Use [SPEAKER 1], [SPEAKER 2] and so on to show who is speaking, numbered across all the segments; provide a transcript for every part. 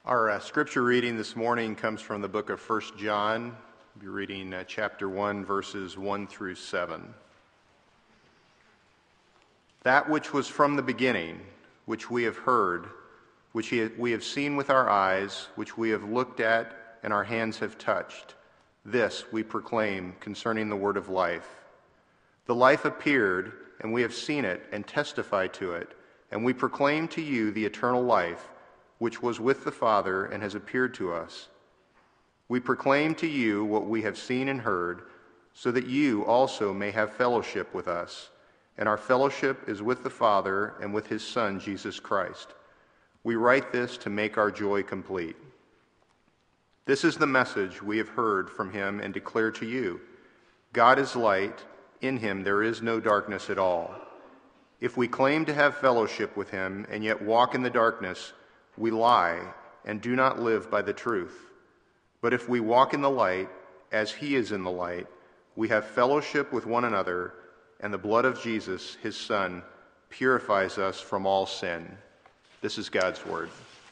[SPEAKER 1] Our scripture reading this morning comes from the book of 1 John. We'll be reading chapter 1, verses 1 through 7. That which was from the beginning, which we have heard, which we have seen with our eyes, which we have looked at and our hands have touched, this we proclaim concerning the word of life. The life appeared, and we have seen it and testify to it, and we proclaim to you the eternal life, which was with the Father and has appeared to us. We proclaim to you what we have seen and heard, so that you also may have fellowship with us. And our fellowship is with the Father and with his Son, Jesus Christ. We write this to make our joy complete. This is the message we have heard from him and declare to you. God is light. In him there is no darkness at all. If we claim to have fellowship with him and yet walk in the darkness, we lie and do not live by the truth. But if we walk in the light, as he is in the light, we have fellowship with one another, and the blood of Jesus, his Son, purifies us from all sin. This is God's word.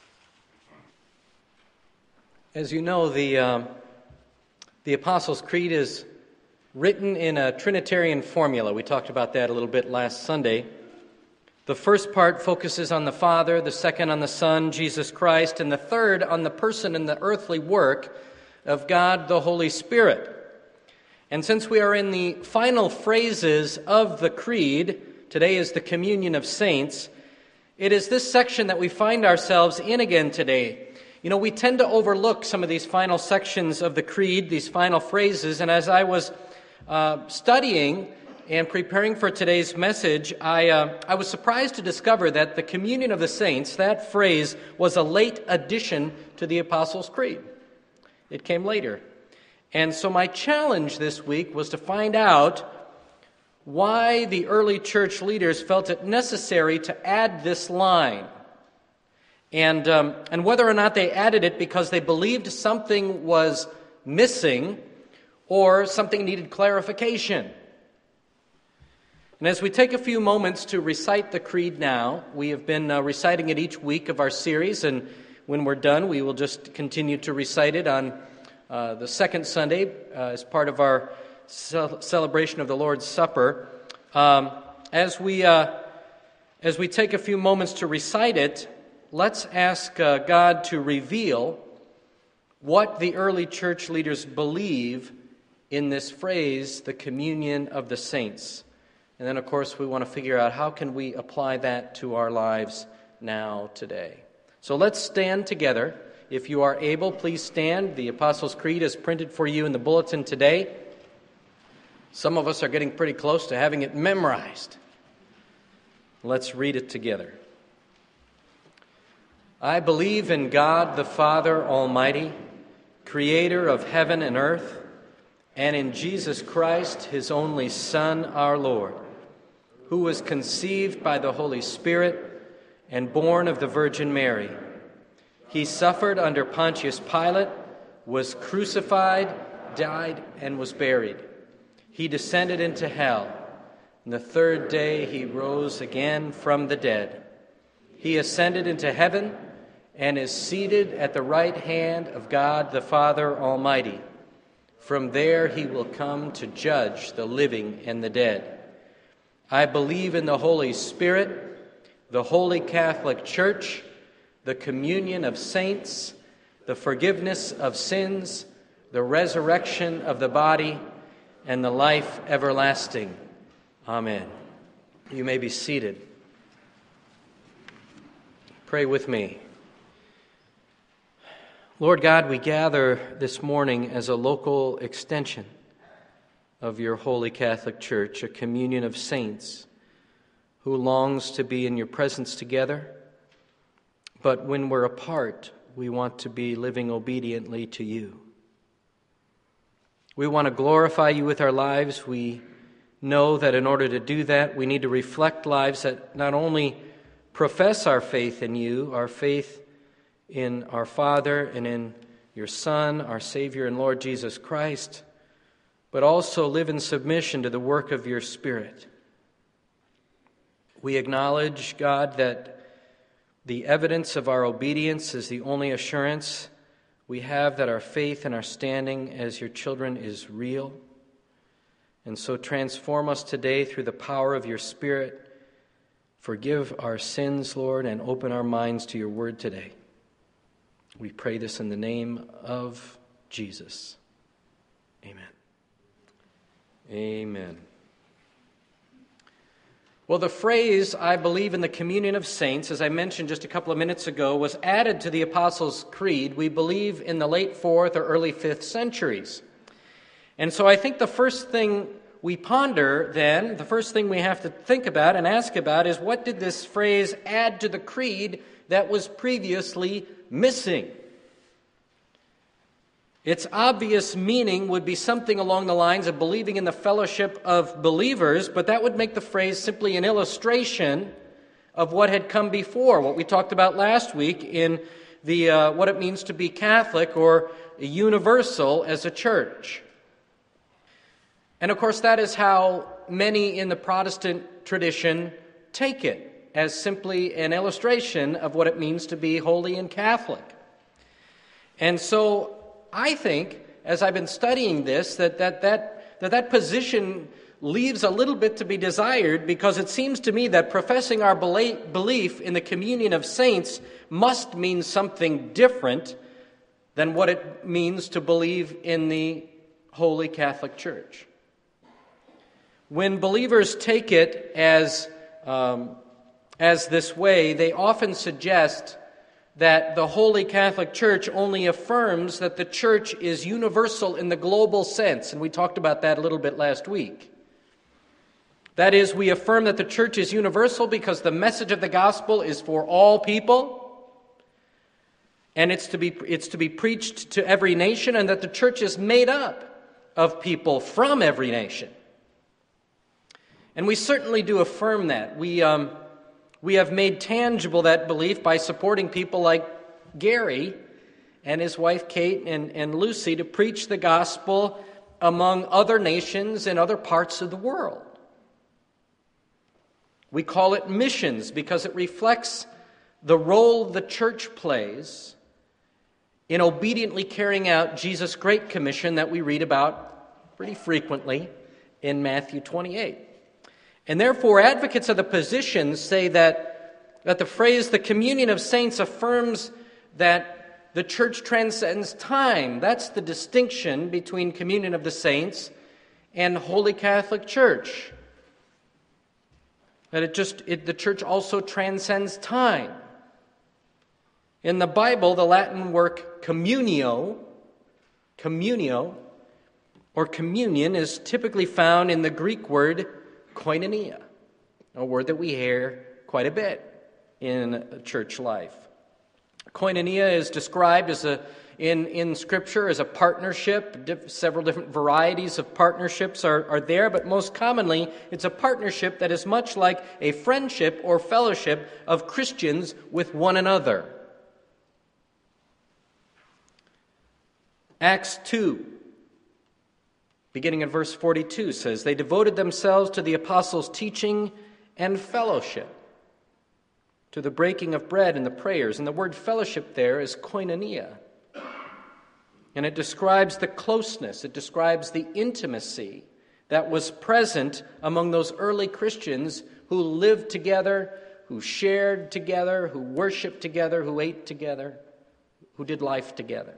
[SPEAKER 2] As you know, the Apostles' Creed is written in a Trinitarian formula. We talked about that a little bit last Sunday. The first part focuses on the Father, the second on the Son, Jesus Christ, and the third on the person and the earthly work of God the Holy Spirit. And since we are in the final phrases of the Creed, today is the Communion of Saints, it is this section that we find ourselves in again today. You know, we tend to overlook some of these final sections of the Creed, these final phrases, and as I was studying and preparing for today's message, I was surprised to discover that the Communion of the Saints, that phrase, was a late addition to the Apostles' Creed. It came later. And so my challenge this week was to find out why the early church leaders felt it necessary to add this line, and whether or not they added it because they believed something was missing or something needed clarification. And as we take a few moments to recite the Creed now, we have been reciting it each week of our series, and when we're done, we will just continue to recite it on the second Sunday as part of our celebration of the Lord's Supper. As we take a few moments to recite it, let's ask God to reveal what the early church leaders believe in this phrase, the communion of the saints. And then, of course, we want to figure out how can we apply that to our lives now, today. So let's stand together. If you are able, please stand. The Apostles' Creed is printed for you in the bulletin today. Some of us are getting pretty close to having it memorized. Let's read it together. I believe in God the Father Almighty, creator of heaven and earth, and in Jesus Christ, his only Son, our Lord, who was conceived by the Holy Spirit and born of the Virgin Mary. He suffered under Pontius Pilate, was crucified, died, and was buried. He descended into hell. And the third day he rose again from the dead. He ascended into heaven and is seated at the right hand of God the Father Almighty. From there he will come to judge the living and the dead. I believe in the Holy Spirit, the Holy Catholic Church, the communion of saints, the forgiveness of sins, the resurrection of the body, and the life everlasting. Amen. You may be seated. Pray with me. Lord God, we gather this morning as a local extension of your Holy Catholic Church, a communion of saints who longs to be in your presence together. But when we're apart, we want to be living obediently to you. We want to glorify you with our lives. We know that in order to do that, we need to reflect lives that not only profess our faith in you, our faith in our Father and in your Son, our Savior and Lord Jesus Christ, but also live in submission to the work of your Spirit. We acknowledge, God, that The evidence of our obedience is the only assurance we have that our faith and our standing as your children is real. And so transform us today through the power of your Spirit. Forgive our sins, Lord, and open our minds to your word today. We pray this in the name of Jesus. Amen. Amen. Well, the phrase, I believe in the communion of saints, as I mentioned just a couple of minutes ago, was added to the Apostles' Creed, we believe, in the late 4th or early 5th centuries. And so I think the first thing we ponder then, the first thing we have to think about and ask about is, what did this phrase add to the creed that was previously missing? Its obvious meaning would be something along the lines of believing in the fellowship of believers, but that would make the phrase simply an illustration of what had come before, what we talked about last week in the what it means to be Catholic or universal as a church. And of course, that is how many in the Protestant tradition take it, as simply an illustration of what it means to be holy and Catholic. And so I think, as I've been studying this, that position leaves a little bit to be desired, because it seems to me that professing our belief in the communion of saints must mean something different than what it means to believe in the Holy Catholic Church. When believers take it as this way, they often suggest that the Holy Catholic Church only affirms that the church is universal in the global sense, and we talked about that a little bit last week. That is, we affirm that the church is universal because the message of the gospel is for all people, and it's to be preached to every nation, and that the church is made up of people from every nation. And we certainly do affirm that. We have made tangible that belief by supporting people like Gary and his wife Kate and Lucy to preach the gospel among other nations in other parts of the world. We call it missions because it reflects the role the church plays in obediently carrying out Jesus' Great Commission that we read about pretty frequently in Matthew 28. And therefore, advocates of the position say that the phrase, the communion of saints, affirms that the church transcends time. That's the distinction between communion of the saints and Holy Catholic Church. That the church also transcends time. In the Bible, the Latin word communio, or communion, is typically found in the Greek word koinonia, a word that we hear quite a bit in church life. Koinonia is described in Scripture as a partnership. Several different varieties of partnerships are there, but most commonly it's a partnership that is much like a friendship or fellowship of Christians with one another. Acts 2, beginning at verse 42, says, "They devoted themselves to the apostles' teaching and fellowship, to the breaking of bread and the prayers." And the word fellowship there is koinonia. And it describes the closeness, it describes the intimacy that was present among those early Christians who lived together, who shared together, who worshiped together, who ate together, who did life together.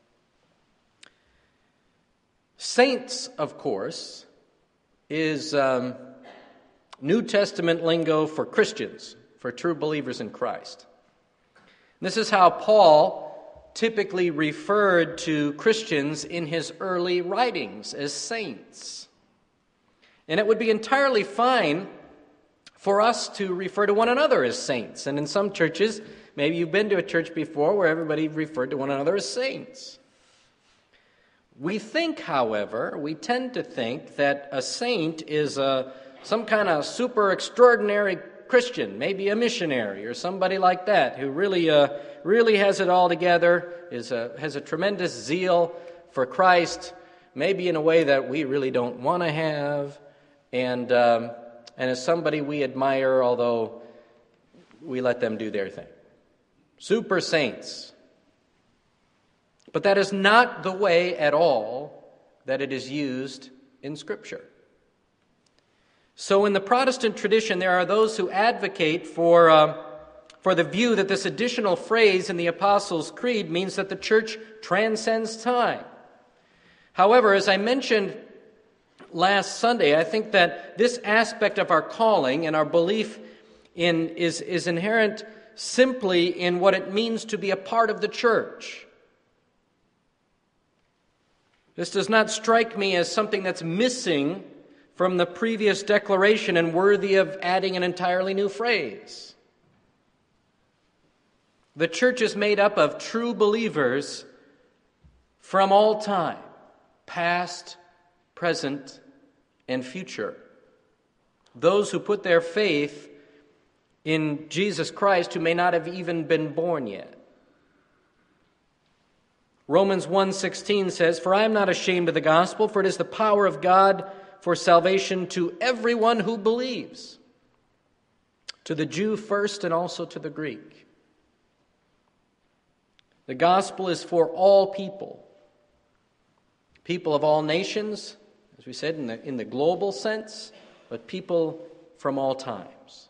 [SPEAKER 2] Saints, of course, is New Testament lingo for Christians, for true believers in Christ. This is how Paul typically referred to Christians in his early writings, as saints. And it would be entirely fine for us to refer to one another as saints. And in some churches, maybe you've been to a church before where everybody referred to one another as saints. We think, however, we tend to think that a saint is some kind of super extraordinary Christian, maybe a missionary or somebody like that, who really has it all together, has a tremendous zeal for Christ, maybe in a way that we really don't want to have, and is somebody we admire, although we let them do their thing. super saints. But that is not the way at all that it is used in Scripture. So in the Protestant tradition, there are those who advocate for the view that this additional phrase in the Apostles' Creed means that the church transcends time. However, as I mentioned last Sunday, I think that this aspect of our calling and our belief is inherent simply in what it means to be a part of the church. This does not strike me as something that's missing from the previous declaration and worthy of adding an entirely new phrase. The church is made up of true believers from all time, past, present, and future. Those who put their faith in Jesus Christ who may not have even been born yet. Romans 1:16 says, "For I am not ashamed of the gospel, for it is the power of God for salvation to everyone who believes, to the Jew first and also to the Greek." The gospel is for all people, people of all nations, as we said in the global sense, but people from all times.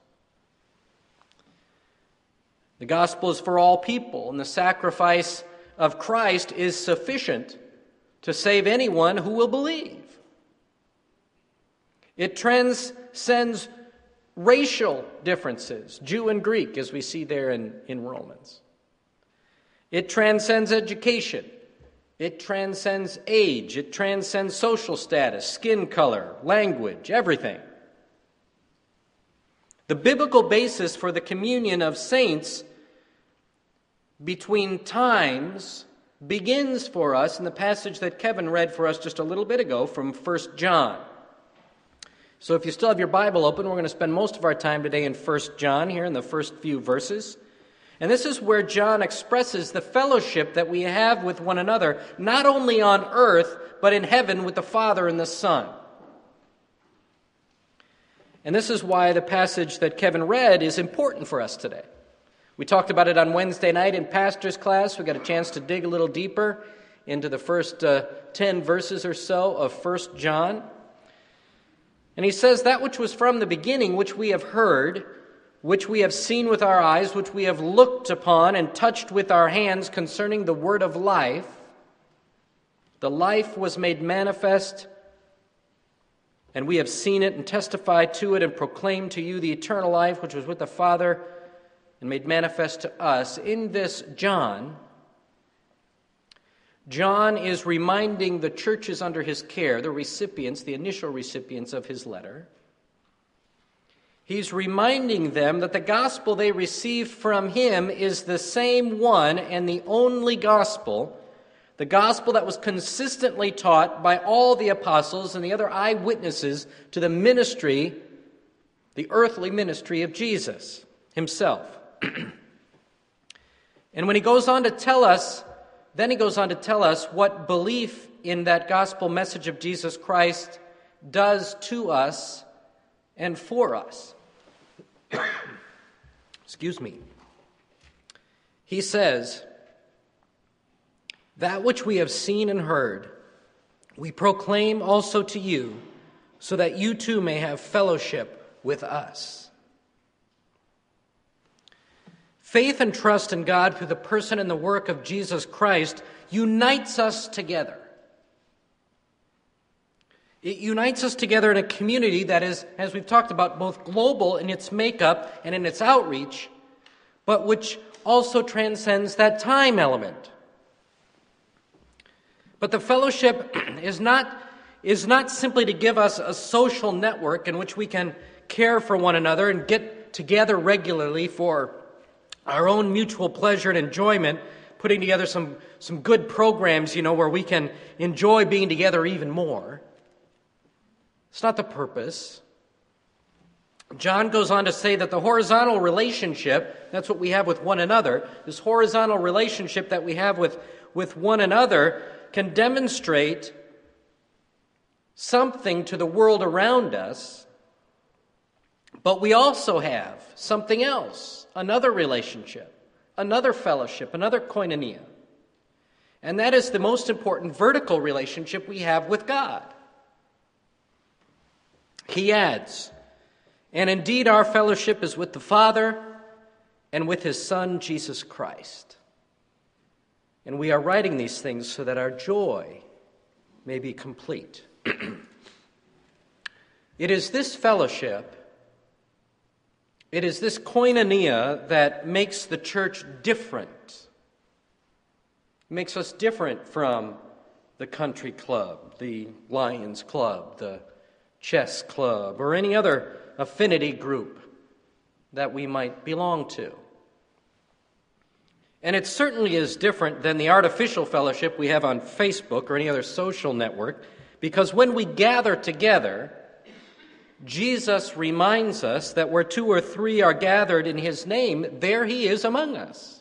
[SPEAKER 2] The gospel is for all people, and the sacrifice of Christ is sufficient to save anyone who will believe. It transcends racial differences, Jew and Greek, as we see there in Romans. It transcends education. It transcends age. It transcends social status, skin color, language, everything. The biblical basis for the communion of saints between times begins for us in the passage that Kevin read for us just a little bit ago from 1 John. So if you still have your Bible open, we're going to spend most of our time today in 1 John here in the first few verses. And this is where John expresses the fellowship that we have with one another, not only on earth, but in heaven with the Father and the Son. And this is why the passage that Kevin read is important for us today. We talked about it on Wednesday night in pastor's class. We got a chance to dig a little deeper into the first 10 verses or so of 1 John. And he says, "That which was from the beginning, which we have heard, which we have seen with our eyes, which we have looked upon and touched with our hands concerning the word of life, the life was made manifest, and we have seen it and testified to it and proclaimed to you the eternal life which was with the Father and made manifest to us." In this John is reminding the churches under his care, the recipients, the initial recipients of his letter. He's reminding them that the gospel they received from him is the same one and the only gospel, the gospel that was consistently taught by all the apostles and the other eyewitnesses to the ministry, the earthly ministry of Jesus himself. And when he goes on to tell us, what belief in that gospel message of Jesus Christ does to us and for us. Excuse me. He says, "That which we have seen and heard, we proclaim also to you, so that you too may have fellowship with us." Faith and trust in God through the person and the work of Jesus Christ unites us together. It unites us together in a community that is, as we've talked about, both global in its makeup and in its outreach, but which also transcends that time element. But the fellowship is not simply to give us a social network in which we can care for one another and get together regularly for our own mutual pleasure and enjoyment, putting together some good programs, where we can enjoy being together even more. It's not the purpose. John goes on to say that the horizontal relationship, that's what we have with one another, this horizontal relationship that we have with one another can demonstrate something to the world around us, but we also have something else, another relationship another fellowship, another koinonia. And that is the most important vertical relationship we have with God. He adds, and indeed our fellowship is with the Father and with his Son, Jesus Christ. And we are writing these things so that our joy may be complete. It is this fellowship, it is this koinonia that makes the church different. It makes us different from the country club, the Lions Club, the chess club, or any other affinity group that we might belong to. And it certainly is different than the artificial fellowship we have on Facebook or any other social network, because when we gather together, Jesus reminds us that where 2 or 3 are gathered in his name, there he is among us.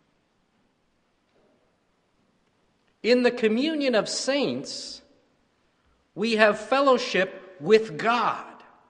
[SPEAKER 2] In the communion of saints, we have fellowship with God.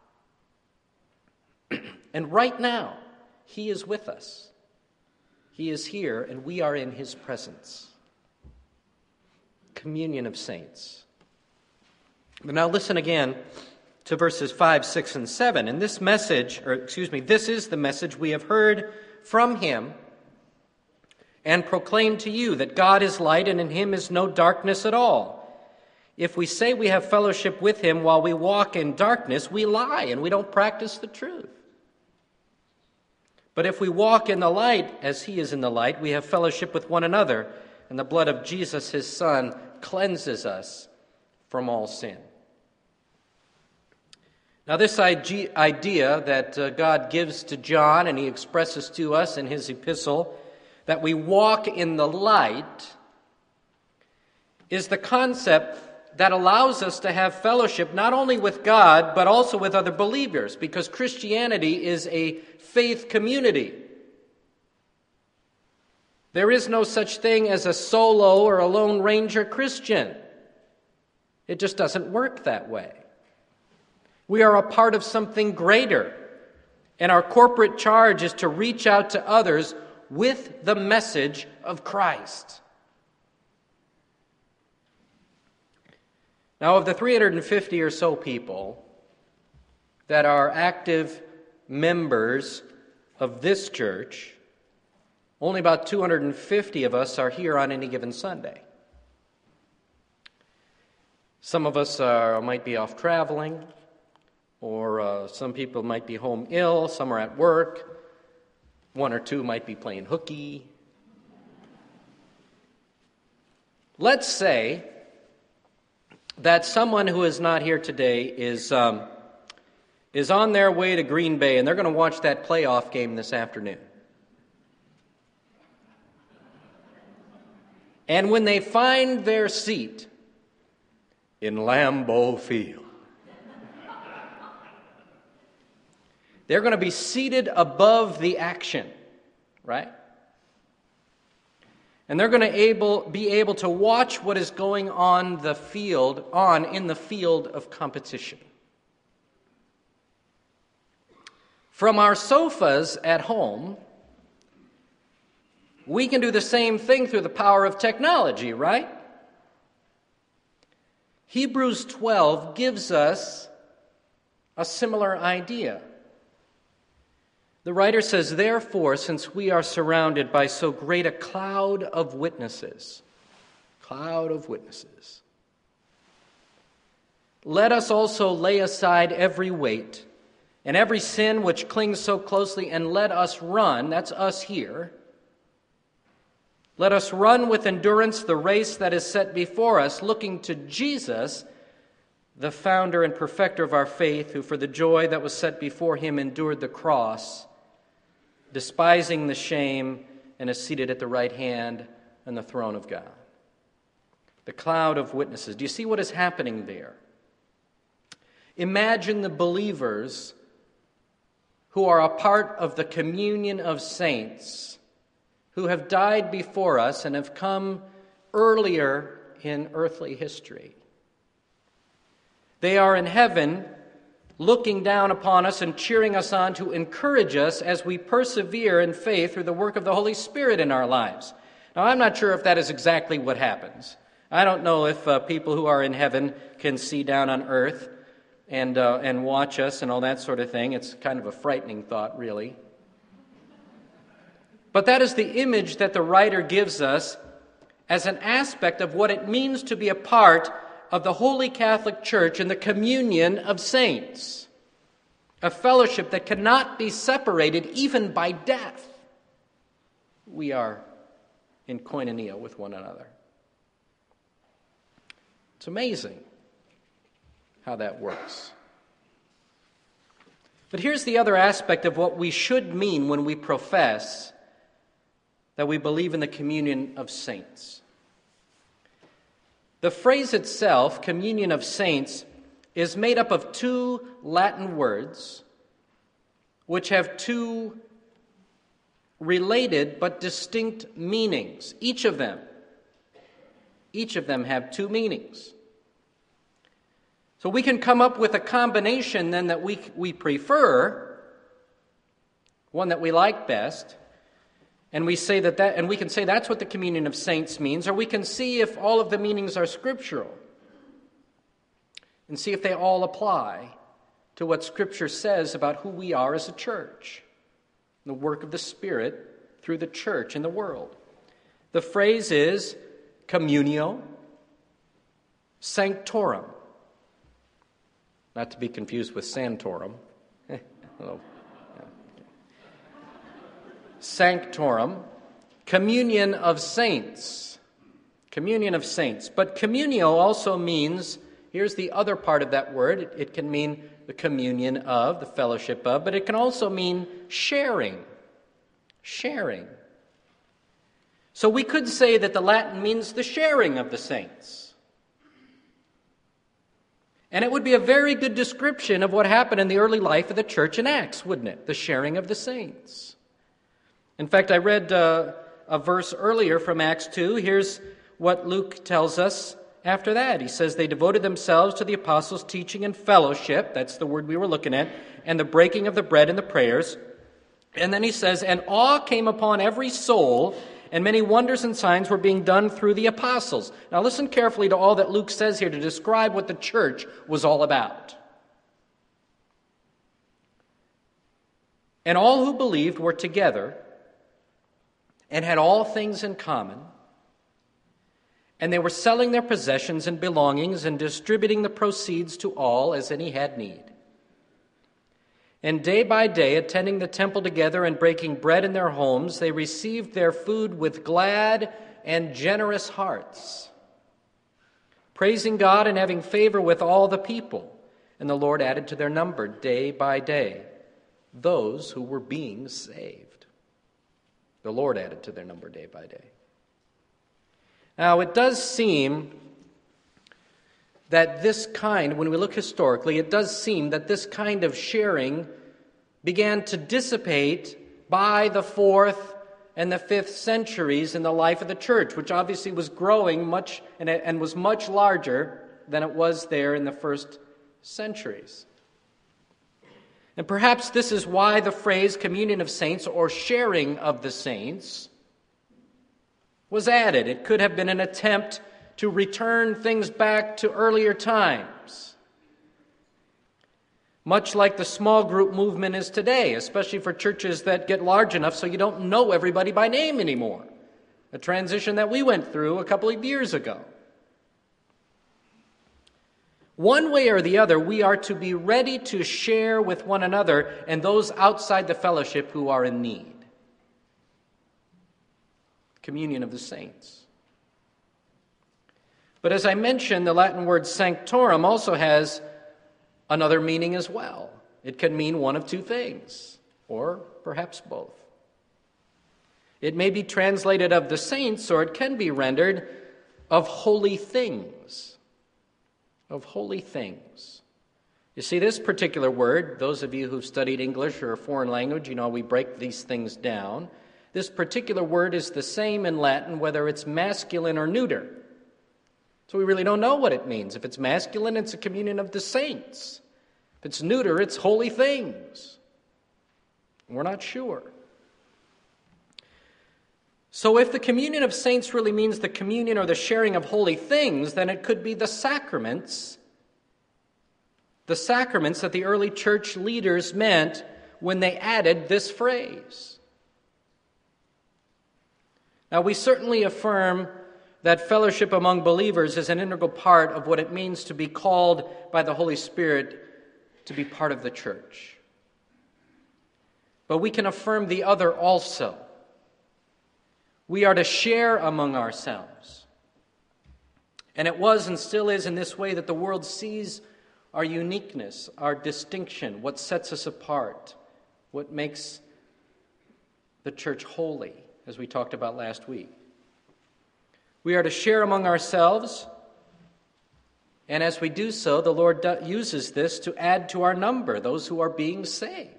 [SPEAKER 2] And right now, he is with us. He is here, and we are in his presence. Communion of saints. But now listen again to verses 5, 6, and 7. And this is the message we have heard from him and proclaim to you, that God is light and in him is no darkness at all. If we say we have fellowship with him while we walk in darkness, we lie and we don't practice the truth. But if we walk in the light as he is in the light, we have fellowship with one another, and the blood of Jesus, his Son, cleanses us from all sin. Now, this idea that God gives to John and he expresses to us in his epistle, that we walk in the light, is the concept that allows us to have fellowship not only with God, but also with other believers, because Christianity is a faith community. There is no such thing as a solo or a lone ranger Christian. It just doesn't work that way. We are a part of something greater, and our corporate charge is to reach out to others with the message of Christ. Now, of the 350 or so people that are active members of this church, only about 250 of us are here on any given Sunday. Some of us might be off traveling, or some people might be home ill, some are at work, 1 or 2 might be playing hooky. Let's say that someone who is not here today is on their way to Green Bay, and they're going to watch that playoff game this afternoon. And when they find their seat in Lambeau Field, they're going to be seated above the action, right? And they're going to be able to watch what is going on in the field of competition. From our sofas at home, we can do the same thing through the power of technology, right? Hebrews 12 gives us a similar idea. The writer says, therefore, since we are surrounded by so great a cloud of witnesses, let us also lay aside every weight and every sin which clings so closely, and let us run, that's us here, let us run with endurance the race that is set before us, looking to Jesus, the founder and perfecter of our faith, who for the joy that was set before him endured the cross, despising the shame, and is seated at the right hand on the throne of God. The cloud of witnesses. Do you see what is happening there? Imagine the believers who are a part of the communion of saints, who have died before us and have come earlier in earthly history. They are in heaven looking down upon us and cheering us on to encourage us as we persevere in faith through the work of the Holy Spirit in our lives. Now, I'm not sure if that is exactly what happens. I don't know if people who are in heaven can see down on earth and watch us and all that sort of thing. It's kind of a frightening thought, really. But that is the image that the writer gives us as an aspect of what it means to be a part of the Holy Catholic Church and the communion of saints, a fellowship that cannot be separated even by death. We are in koinonia with one another. It's amazing how that works. But here's the other aspect of what we should mean when we profess that we believe in the communion of saints. The phrase itself, communion of saints, is made up of two Latin words which have two related but distinct meanings. Each of them have two meanings. So we can come up with a combination then that we prefer, one that we like best, and we say and we can say that's what the communion of saints means, or we can see if all of the meanings are scriptural and see if they all apply to what Scripture says about who we are as a church, the work of the Spirit through the church in the world. The phrase is communio sanctorum, not to be confused with santorum. Hello. Sanctorum, communion of saints. Communion of saints. But communio also means, here's the other part of that word, it can mean the communion of, the fellowship of, but it can also mean sharing. Sharing. So we could say that the Latin means the sharing of the saints. And it would be a very good description of what happened in the early life of the church in Acts, wouldn't it? The sharing of the saints. In fact, I read a verse earlier from Acts 2. Here's what Luke tells us after that. He says, they devoted themselves to the apostles' teaching and fellowship. That's the word we were looking at. And the breaking of the bread and the prayers. And then he says, and awe came upon every soul, and many wonders and signs were being done through the apostles. Now listen carefully to all that Luke says here to describe what the church was all about. And all who believed were together and had all things in common, and they were selling their possessions and belongings and distributing the proceeds to all as any had need. And day by day, attending the temple together and breaking bread in their homes, they received their food with glad and generous hearts, praising God and having favor with all the people. And the Lord added to their number day by day those who were being saved. The Lord added to their number day by day. Now, it does seem that this kind, when we look historically, it does seem that this kind of sharing began to dissipate by the 4th and the 5th centuries in the life of the church, which obviously was growing much and was much larger than it was there in the first centuries. And perhaps this is why the phrase communion of saints or sharing of the saints was added. It could have been an attempt to return things back to earlier times, much like the small group movement is today, especially for churches that get large enough so you don't know everybody by name anymore, a transition that we went through a couple of years ago. One way or the other, we are to be ready to share with one another and those outside the fellowship who are in need. Communion of the saints. But as I mentioned, the Latin word sanctorum also has another meaning as well. It can mean one of two things, or perhaps both. It may be translated of the saints, or it can be rendered of holy things. Of holy things. You see, this particular word, those of you who've studied English or a foreign language, you know we break these things down. This particular word is the same in Latin whether it's masculine or neuter. So we really don't know what it means. If it's masculine, it's a communion of the saints. If it's neuter, it's holy things. We're not sure. So if the communion of saints really means the communion or the sharing of holy things, then it could be the sacraments that the early church leaders meant when they added this phrase. Now, we certainly affirm that fellowship among believers is an integral part of what it means to be called by the Holy Spirit to be part of the church. But we can affirm the other also. We are to share among ourselves. And it was and still is in this way that the world sees our uniqueness, our distinction, what sets us apart, what makes the church holy, as we talked about last week. We are to share among ourselves, and as we do so, the Lord uses this to add to our number those who are being saved.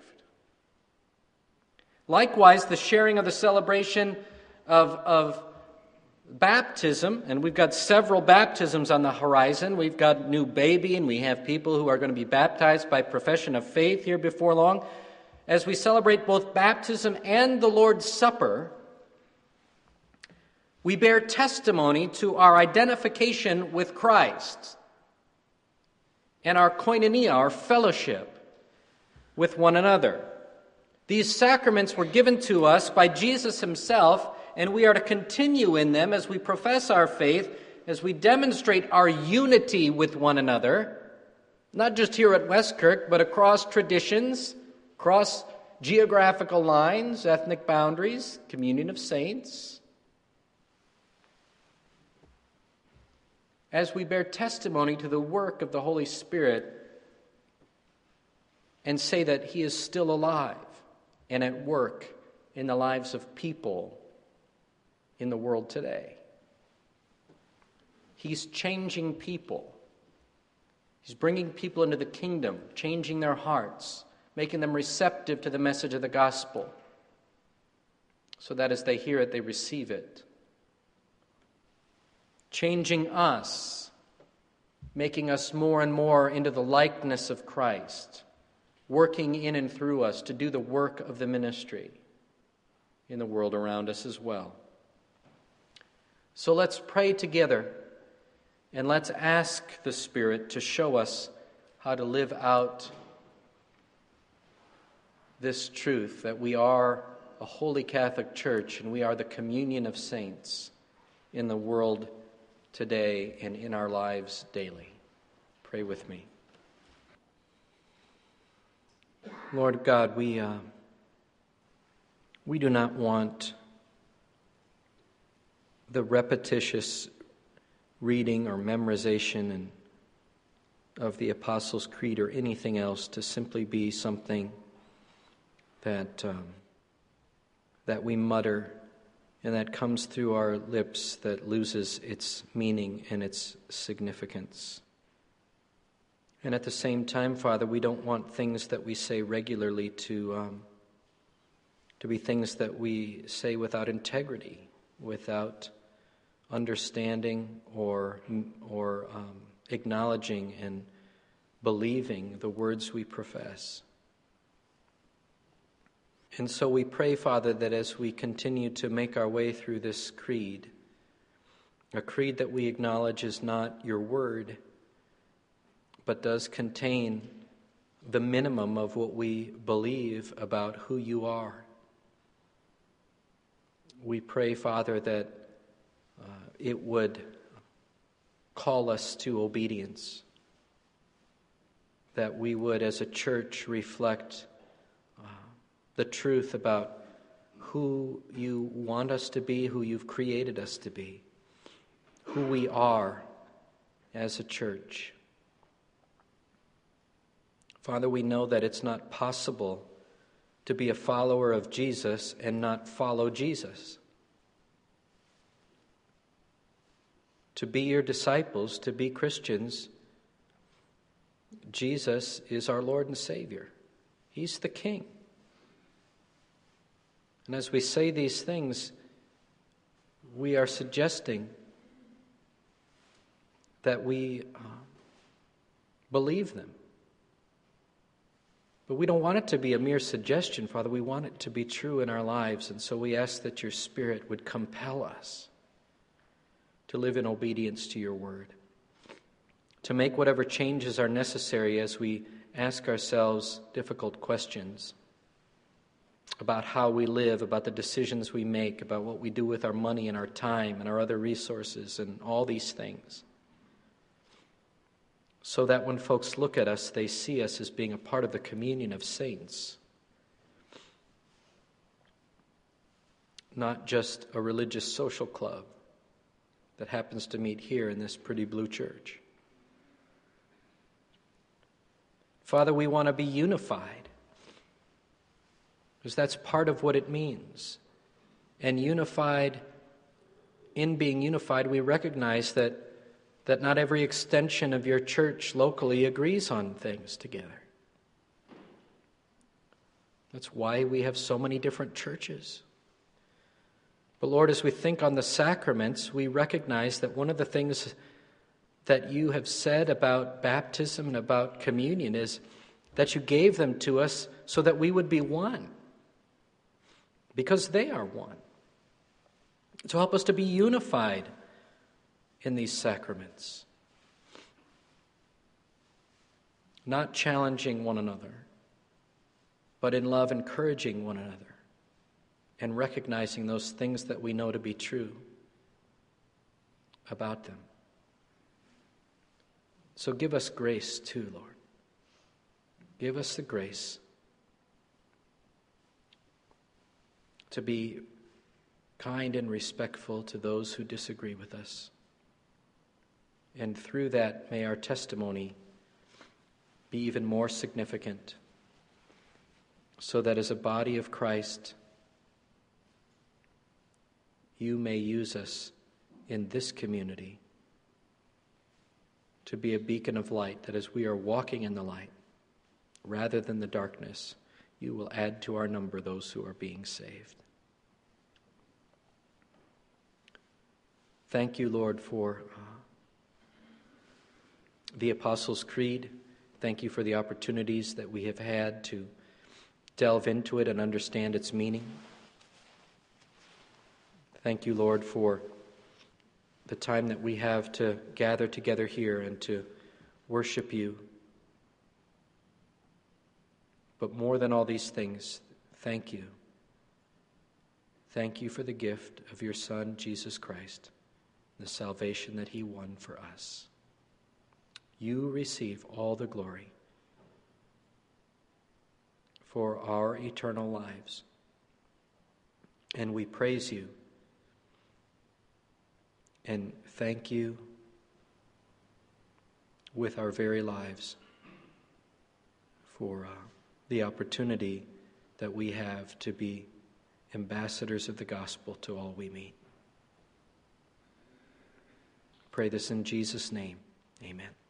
[SPEAKER 2] Likewise, the sharing of the celebration of baptism, and we've got several baptisms on the horizon. We've got new baby, and we have people who are going to be baptized by profession of faith here before long. As we celebrate both baptism and the Lord's Supper, we bear testimony to our identification with Christ and our koinonia, our fellowship with one another. These sacraments were given to us by Jesus himself, and we are to continue in them as we profess our faith, as we demonstrate our unity with one another, not just here at Westkirk, but across traditions, across geographical lines, ethnic boundaries, communion of saints. As we bear testimony to the work of the Holy Spirit and say that he is still alive and at work in the lives of people in the world today. He's changing people. He's bringing people into the kingdom, changing their hearts, making them receptive to the message of the gospel, so that as they hear it, they receive it. Changing us, making us more and more into the likeness of Christ, working in and through us to do the work of the ministry in the world around us as well. So let's pray together, and let's ask the Spirit to show us how to live out this truth that we are a holy Catholic Church and we are the communion of saints in the world today and in our lives daily. Pray with me. Lord God, we do not want the repetitious reading or memorization of the Apostles' Creed or anything else to simply be something that we mutter and that comes through our lips that loses its meaning and its significance. And at the same time, Father, we don't want things that we say regularly to be things that we say without integrity, without understanding or acknowledging and believing the words we profess. And so we pray, Father, that as we continue to make our way through this creed, a creed that we acknowledge is not your word, but does contain the minimum of what we believe about who you are. We pray, Father, that it would call us to obedience, that we would as a church reflect the truth about who you want us to be, who you've created us to be, who we are as a church. Father, we know that it's not possible to be a follower of Jesus and not follow Jesus. To be your disciples, to be Christians, Jesus is our Lord and Savior. He's the King. And as we say these things, we are suggesting that we believe them, But we don't want it to be a mere suggestion, Father. We want it to be true in our lives. And so we ask that your Spirit would compel us to live in obedience to your word, to make whatever changes are necessary as we ask ourselves difficult questions about how we live, about the decisions we make, about what we do with our money and our time and our other resources and all these things. So that when folks look at us, they see us as being a part of the communion of saints, not just a religious social club that happens to meet here in this pretty blue church. Father, we want to be unified, because that's part of what it means. And unified, in being unified, we recognize that not every extension of your church locally agrees on things together. That's why we have so many different churches. But Lord, as we think on the sacraments, we recognize that one of the things that you have said about baptism and about communion is that you gave them to us so that we would be one, because they are one. So help us to be unified in these sacraments, not challenging one another, but in love encouraging one another and recognizing those things that we know to be true about them. So give us grace too, Lord. Give us the grace to be kind and respectful to those who disagree with us. And through that, may our testimony be even more significant, so that as a body of Christ, you may use us in this community to be a beacon of light, that as we are walking in the light, rather than the darkness, you will add to our number those who are being saved. Thank you, Lord, for the Apostles' Creed. Thank you for the opportunities that we have had to delve into it and understand its meaning. Thank you, Lord, for the time that we have to gather together here and to worship you. But more than all these things, thank you. Thank you for the gift of your Son, Jesus Christ, the salvation that he won for us. You receive all the glory for our eternal lives. And we praise you and thank you with our very lives for the opportunity that we have to be ambassadors of the gospel to all we meet. Pray this in Jesus' name. Amen.